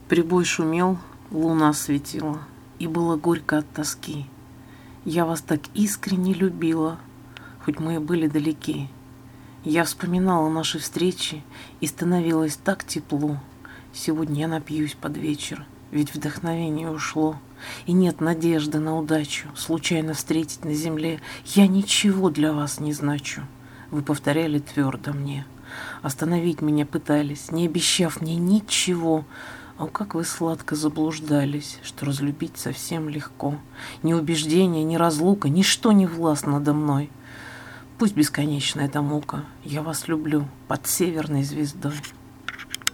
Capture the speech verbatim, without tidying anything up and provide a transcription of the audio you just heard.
Прибой шумел, луна светила, и было горько от тоски. Я вас так искренне любила, хоть мы и были далеки. Я вспоминала наши встречи, и становилось так тепло. Сегодня я напьюсь под вечер, ведь вдохновение ушло, и нет надежды на удачу случайно встретить на земле. Я ничего для вас не значу, вы повторяли твердо мне. Остановить меня пытались, не обещав мне ничего. О, как вы сладко заблуждались, что разлюбить совсем легко. Ни убеждения, ни разлука, ничто не властно надо мной. Пусть бесконечна эта мука, я вас люблю под северной звездой.